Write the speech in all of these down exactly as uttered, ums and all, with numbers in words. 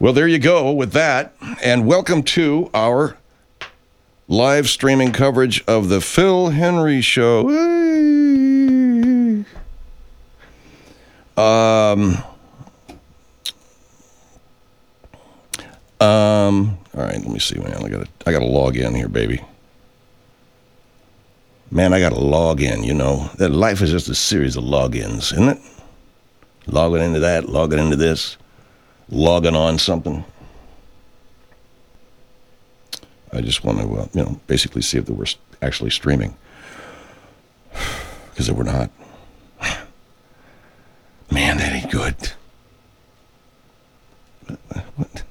Well, there you go with that. And welcome to our live streaming coverage of the Phil Henry Show. Um, um, all right, let me see, man. I gotta, I gotta log in here, baby. Man, I gotta log in, you know. That life is just a series of logins, isn't it? Logging into that, logging into this, logging on something. I just want to, uh, you know, basically see if they were actually streaming. Because they were not. Man, that ain't good. What?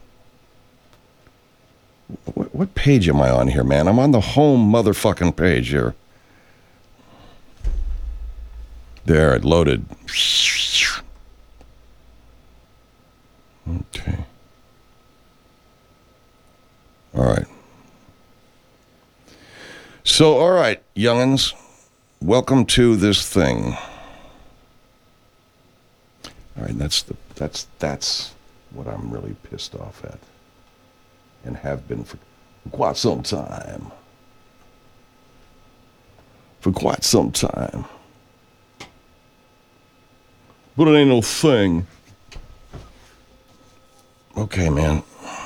What, what page am I on here, man? I'm on the home motherfucking page here. There, it loaded. Okay. All right. So, all right, young'uns, welcome to this thing. All right, that's the that's that's what I'm really pissed off at, and have been for quite some time. For quite some time. But it ain't no thing. Okay, man.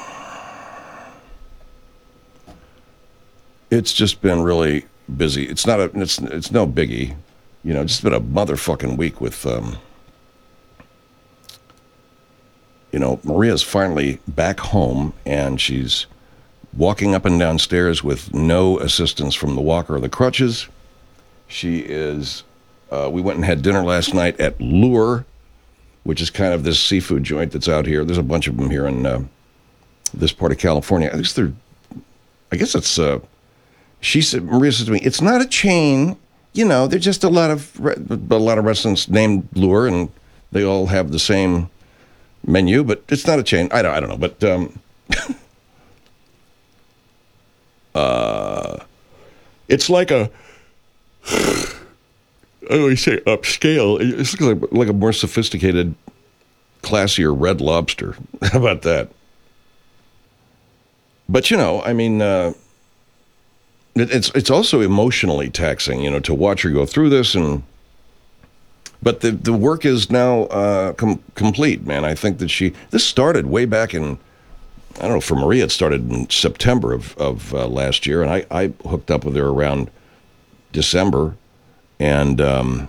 It's just been really busy. It's not a, it's it's no biggie, you know. It's been a motherfucking week with, um, you know, Maria's finally back home, and she's walking up and down stairs with no assistance from the walker or the crutches. She is. Uh, we went and had dinner last night at Lure, which is kind of this seafood joint that's out here. There's a bunch of them here in uh, this part of California. I guess they're. I guess it's. Uh, She said, Maria said to me, "It's not a chain, you know. There's just a lot of a lot of restaurants named Lure, and they all have the same menu, but it's not a chain. I don't, I don't know, but um, uh, it's like a. I always say upscale. It's like like a more sophisticated, classier Red Lobster. How about that? But you know, I mean." Uh, It's it's also emotionally taxing, you know, to watch her go through this, and but the the work is now uh, com- complete, man. I think that she this started way back in I don't know for Maria it started in September of of uh, last year, and I, I hooked up with her around December, and um,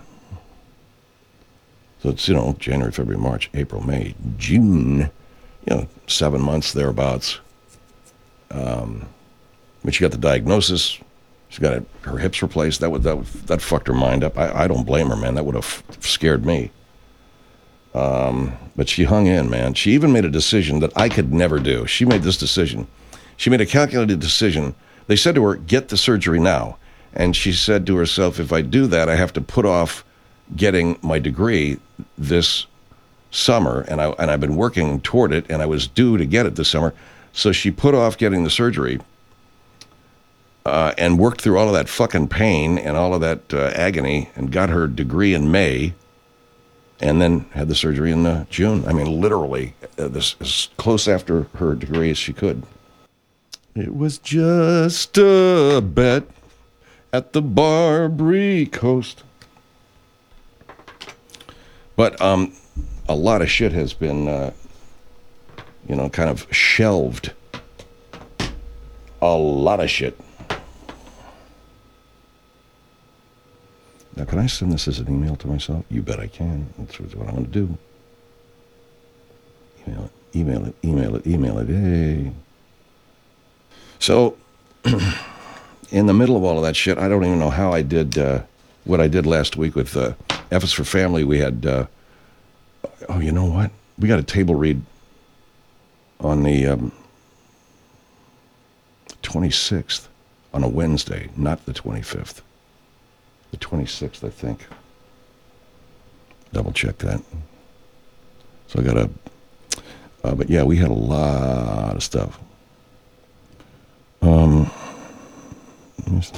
so it's you know January, February, March, April, May, June, you know, seven months thereabouts. Um. When she got the diagnosis, she got her hips replaced. That would that would, that fucked her mind up. I, I don't blame her, man. That would have scared me. Um, but she hung in, man. She even made a decision that I could never do. She made this decision. She made a calculated decision. They said to her, "Get the surgery now," and she said to herself, "If I do that, I have to put off getting my degree this summer, and I and I've been working toward it, and I was due to get it this summer." So she put off getting the surgery. Uh, and worked through all of that fucking pain and all of that uh, agony and got her degree in May and then had the surgery in uh, June. I mean, literally, uh, this as close after her degree as she could. It was just a bet at the Barbary Coast. But um, a lot of shit has been, uh, you know, kind of shelved. A lot of shit. Now, can I send this as an email to myself? You bet I can. That's what I'm going to do. Email it, email it, email it, email it. Hey. So, in the middle of all of that shit, I don't even know how I did uh, what I did last week with uh, F is for Family. We had, uh, oh, you know what? We got a table read on the um, twenty-sixth, on a Wednesday, not the twenty-fifth. The twenty-sixth, I think. Double check that. So I got a, uh, but yeah, we had a lot of stuff. Um, let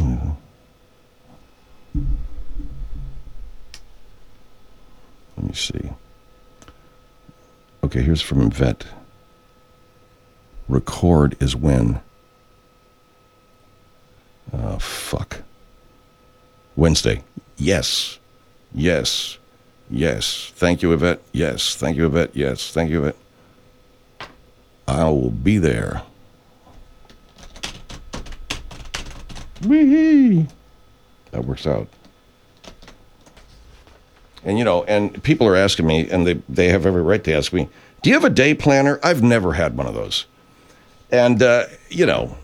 me see. Okay, here's from Vet. record is when? Oh, fuck. Wednesday. Yes. Yes. Yes. Thank you, Yvette. Yes. Thank you, Yvette. Yes. Thank you, Yvette. I will be there. Wee-hee. That works out. And, you know, and people are asking me, and they, they have every right to ask me, do you have a day planner? I've never had one of those. And, uh, you know,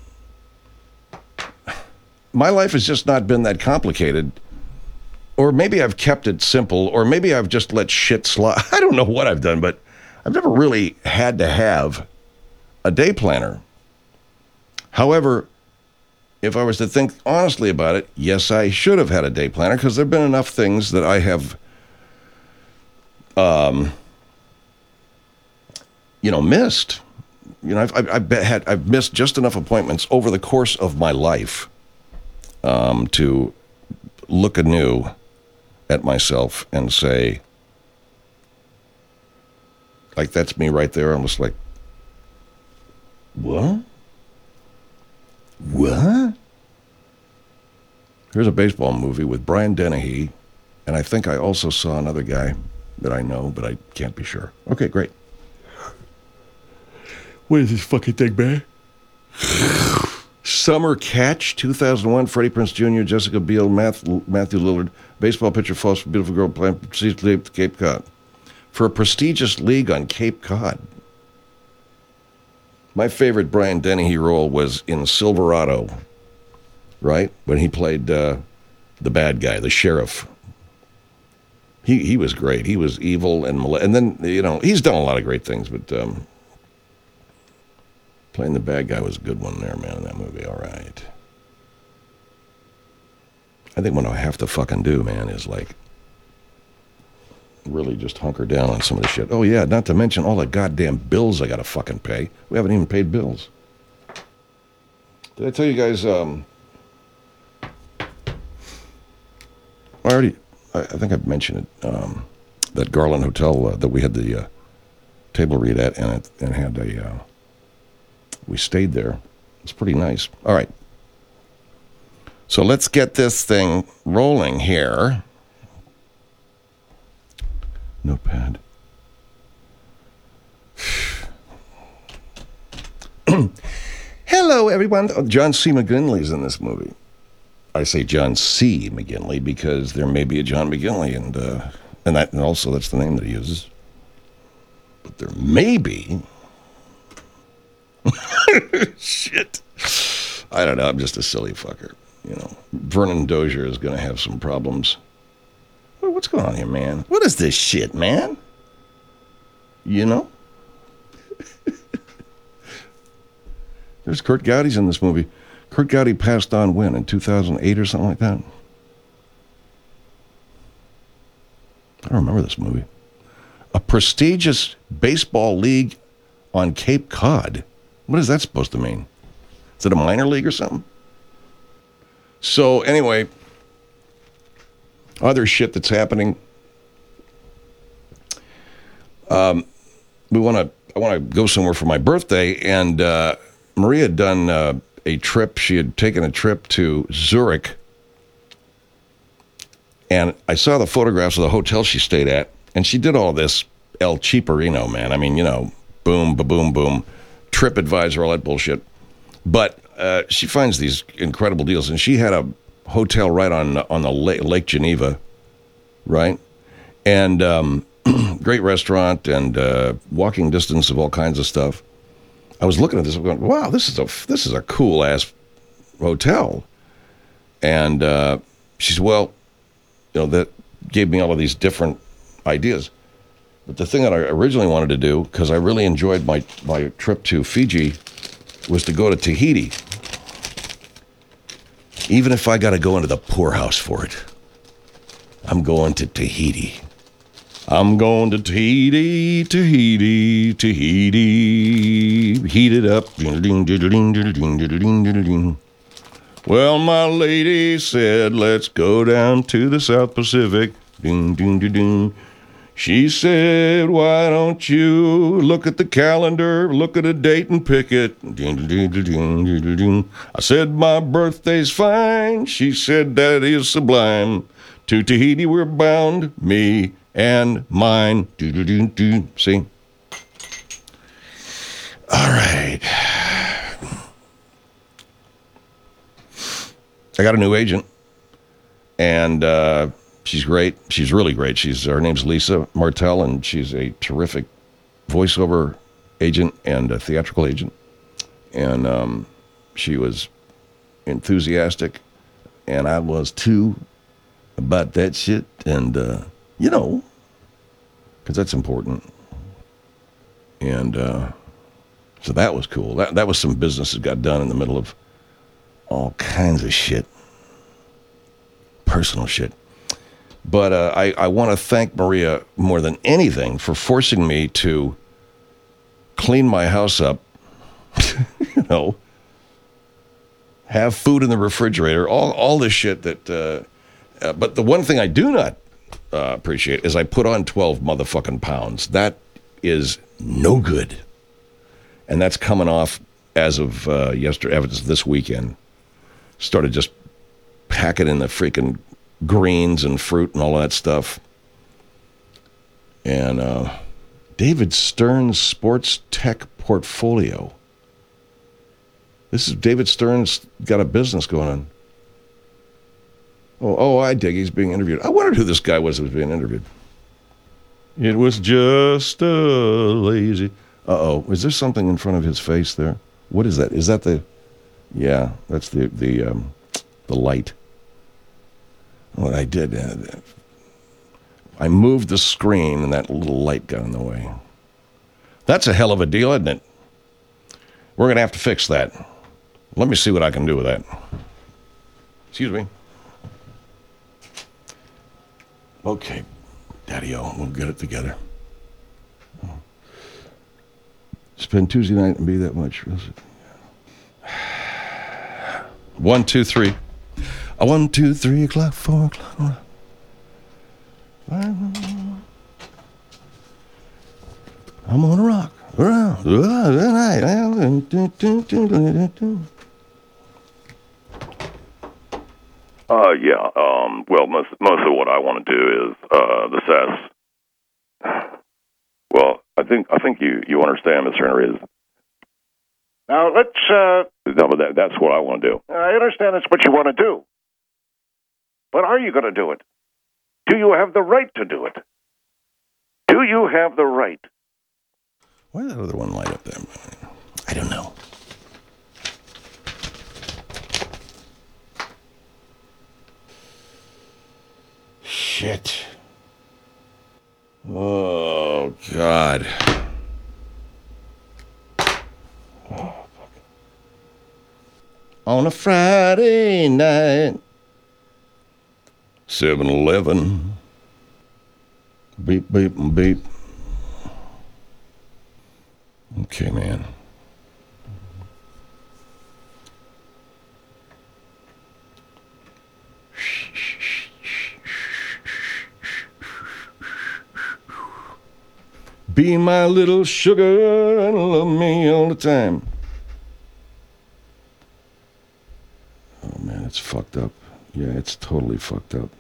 my life has just not been that complicated. Or maybe I've kept it simple, or maybe I've just let shit slide. I don't know what I've done, but I've never really had to have a day planner. However, if I was to think honestly about it, yes, I should have had a day planner, because there have been enough things that I have, um, you know, missed. You know, I've, I've, I've had, I've missed just enough appointments over the course of my life um, to look anew at myself and say, like, that's me right there. I'm just like, what? What? Here's a baseball movie with Brian Dennehy, and I think I also saw another guy that I know, but I can't be sure. Okay, great. What is this fucking thing, man? Summer Catch, two thousand one, Freddie Prinze Junior, Jessica Biel, Matthew Lillard, baseball pitcher falls for beautiful girl playing prestigious league to Cape Cod. For a prestigious league on Cape Cod. My favorite Brian Dennehy role was in Silverado, right? When he played uh, the bad guy, the sheriff. He he was great. He was evil and male- and then, you know, he's done a lot of great things, but um, playing the bad guy was a good one there, man, in that movie. All right. I think what I have to fucking do, man, is like really just hunker down on some of the shit. Oh, yeah, not to mention all the goddamn bills I got to fucking pay. We haven't even paid bills. Did I tell you guys, um, I already, I, I think I've mentioned it, um, that Garland Hotel uh, that we had the uh, table read at, and it and had a, uh, we stayed there. It's pretty nice. All right. So let's get this thing rolling here. Notepad. Hello, everyone. Oh, John C. McGinley's in this movie. I say John C. McGinley because there may be a John McGinley, and uh, and that and also that's the name that he uses. But there may be. Shit. I don't know. I'm just a silly fucker. You know, Vernon Dozier is going to have some problems. What's going on here, man? What is this shit, man? You know? There's Kurt Gowdy's in this movie. Kurt Gowdy passed on when? In two thousand eight or something like that? I don't remember this movie. A prestigious baseball league on Cape Cod. What is that supposed to mean? Is it a minor league or something? So, anyway, other shit that's happening. Um, we want to. I want to go somewhere for my birthday, and uh, Maria had done uh, a trip. She had taken a trip to Zurich, and I saw the photographs of the hotel she stayed at, and she did all this El Cheaperino, man. I mean, you know, boom, ba boom, boom, TripAdvisor, all that bullshit. But uh, she finds these incredible deals, and she had a hotel right on on the lake, Lake Geneva, right? And um, great restaurant and uh, walking distance of all kinds of stuff. I was looking at this, I'm going, wow, this is a this is a cool ass hotel. And uh, she said, well, you know, that gave me all of these different ideas. But the thing that I originally wanted to do, because I really enjoyed my my trip to Fiji, was to go to Tahiti. Even if I got to go into the poorhouse for it, I'm going to Tahiti. I'm going to Tahiti, Tahiti, Tahiti. Heat it up. Well, my lady said, let's go down to the South Pacific. She said, why don't you look at the calendar, look at a date and pick it. I said, my birthday's fine. She said, that is sublime. To Tahiti we're bound, me and mine. See? All right. I got a new agent, and uh, she's great. She's really great. She's her name's Lisa Martell, and she's a terrific voiceover agent and a theatrical agent. And um, she was enthusiastic, and I was too about that shit. And uh, you know, because that's important. And uh, so that was cool. That that was some business that got done in the middle of all kinds of shit, personal shit. But uh, I, I want to thank Maria more than anything for forcing me to clean my house up, you know, have food in the refrigerator, all, all this shit that, uh, uh, but the one thing I do not uh, appreciate is I put on twelve motherfucking pounds. That is no good. And that's coming off as of uh, yesterday, as this weekend. Started just packing in the freaking greens and fruit and all that stuff. And uh, David Stern's Sports Tech Portfolio. This is David Stern's got a business going on. Oh, oh, I dig. He's being interviewed. I wondered who this guy was that was being interviewed. It was just a lazy. Uh-oh. Is there something in front of his face there? What is that? Is that the... Yeah, that's the the um, the light. What I did, uh, I moved the screen and that little light got in the way. That's a hell of a deal, isn't it? We're going to have to fix that. Let me see what I can do with that. Excuse me. Okay, Daddy-O, we'll get it together. Spend Tuesday night and be that much. One, two, three. A one, two, three o'clock, four o'clock. I'm on a rock around the night. Uh, yeah. Um. Well, most most of what I want to do is uh the S E S. Well, I think I think you you understand, Mister Henry. Is Now, let's, uh... No, but that, that's what I want to do. I understand that's what you want to do. But are you going to do it? Do you have the right to do it? Do you have the right? Why did that other one light up there? I don't know. Shit. Oh, God. On a Friday night, seven eleven, beep, beep, and beep. Okay, man. Be my little sugar and love me all the time. Oh, man, it's fucked up. Yeah, it's totally fucked up.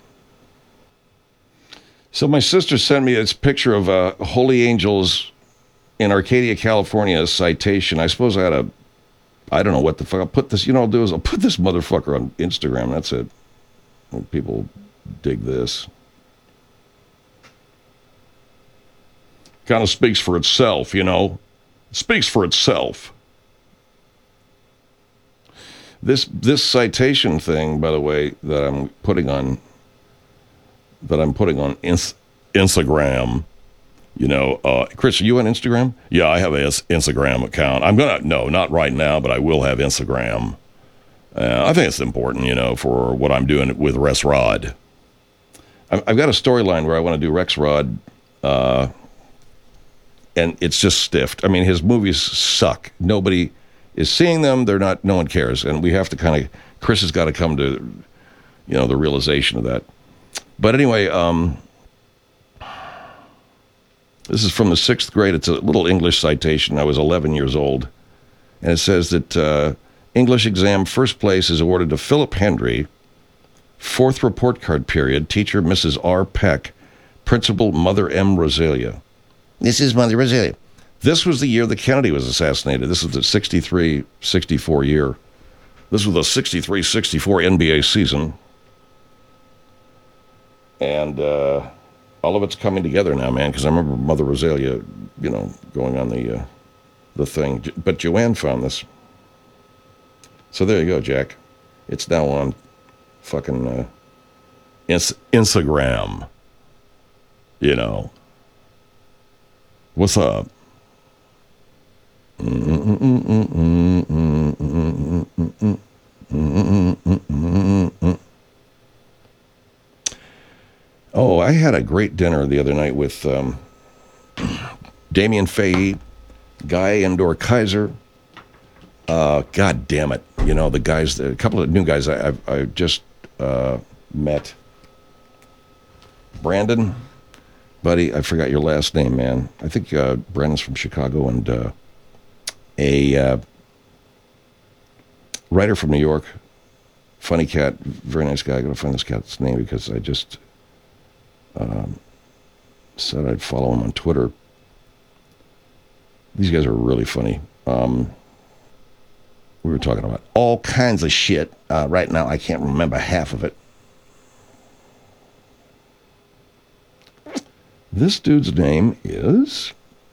So my sister sent me this picture of uh, Holy Angels in Arcadia, California, citation. I suppose I had a, I don't know what the fuck. I'll put this, you know what I'll do is I'll put this motherfucker on Instagram. That's it. When people dig this. Kind of speaks for itself, you know. It speaks for itself. This this citation thing, by the way, that I'm putting on that I'm putting on ins- Instagram. You know, uh, Chris, are you on Instagram? Yeah, I have an Instagram account. I'm gonna no, not right now, but I will have Instagram. Uh, I think it's important, you know, for what I'm doing with Rex Rod. I've got a storyline where I want to do Rex Rod. Uh, And it's just stiffed. I mean, his movies suck. Nobody is seeing them. They're not, no one cares. And we have to kind of, Chris has got to come to, you know, the realization of that. But anyway, um, This is from the sixth grade. It's a little English citation. I was eleven years old. And it says that uh, English exam first place is awarded to Philip Hendry. Fourth report card period, teacher Missus R. Peck. Principal Mother M. Rosalia. This is Mother Rosalia. This was the year that Kennedy was assassinated. This was the sixty-three sixty-four year. This was the sixty-three sixty-four N B A season. And uh, all of it's coming together now, man, because I remember Mother Rosalia, you know, going on the uh, the thing. But Joanne found this. So there you go, Jack. It's now on fucking uh, ins- Instagram. You know. What's up? Oh, I had a great dinner the other night with um, Damien Fahey, Guy Endor Kaiser. Uh, God damn it. You know, the guys, a couple of new guys I, I, I just uh, met. Brandon, buddy, I forgot your last name, man. I think uh, Brandon's from Chicago, and uh, a uh, writer from New York. Funny cat, very nice guy. I gotta find this cat's name because I just um, said I'd follow him on Twitter. These guys are really funny. Um, we were talking about all kinds of shit. Uh, right now, I can't remember half of it. This dude's name is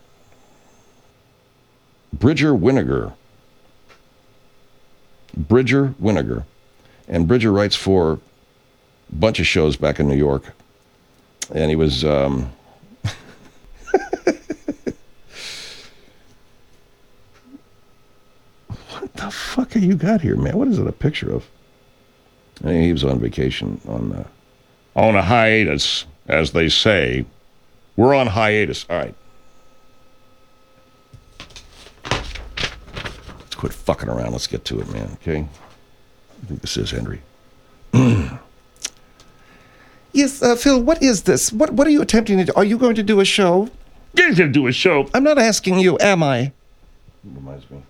Bridger Winiger. Bridger Winiger. And Bridger writes for a bunch of shows back in New York. And he was... Um, what the fuck have you got here, man? What is it a picture of? And he was on vacation on uh, on a hiatus, as they say. We're on hiatus. All right. Let's quit fucking around. Let's get to it, man. Okay? I think this is Henry. Yes, uh, Phil, what is this? What What are you attempting to do? Are you going to do a show? You're going to do a show. I'm not asking you, am I? Reminds me.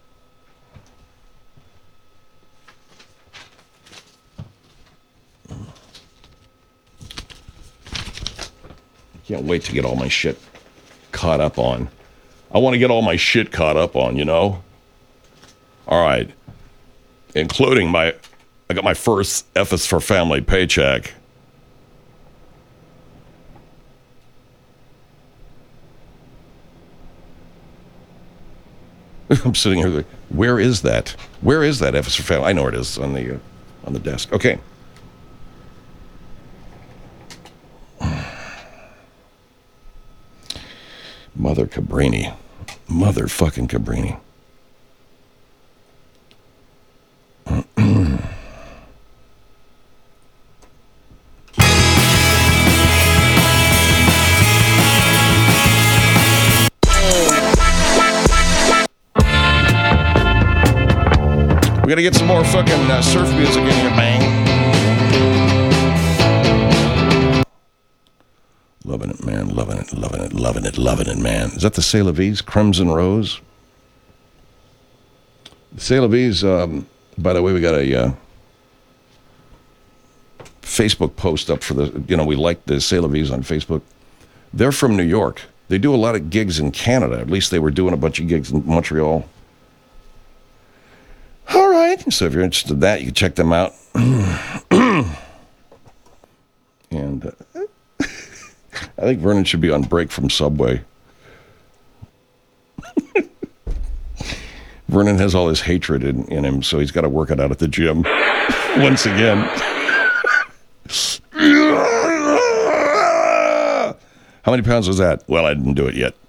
Can't wait to get all my shit caught up on. I want to get all my shit caught up on, you know? All right. Including my, I got my first F is for Family paycheck. I'm sitting here like, where is that? Where is that F is for Family? I know where it is on the, uh, on the desk. Okay. Mother Cabrini. Mother fucking Cabrini. We gotta get some more fucking uh, surf music in here, bang. Loving it, man. Loving it, loving it, loving it, loving it, man. Is that the C'est La Vie's Crimson Rose? The C'est La Vie's, um, by the way, we got a uh, Facebook post up for the, you know, we like the C'est La Vie's on Facebook. They're from New York. They do a lot of gigs in Canada. At least they were doing a bunch of gigs in Montreal. All right. So if you're interested in that, you can check them out. And... Uh, I think Vernon should be on break from Subway. Vernon has all his hatred in, in him, so he's got to work it out at the gym. Once again. How many pounds was that? Well, I didn't do it yet.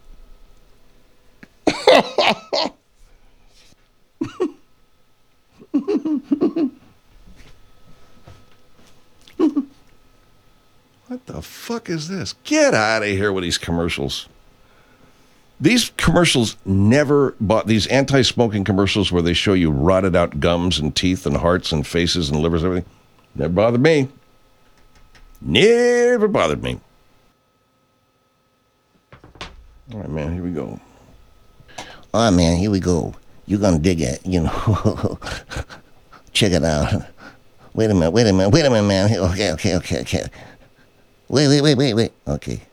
What the fuck is this? Get out of here with these commercials. These commercials never bought, these anti-smoking commercials where they show you rotted out gums and teeth and hearts and faces and livers and everything. Never bothered me. Never bothered me. All right, man. Here we go. All right, man, here we go. You're going to dig it, you know. Check it out. Wait a minute, wait a minute, wait a minute, man. Okay, okay, okay, okay. Wait, wait, wait, wait, wait. Okay.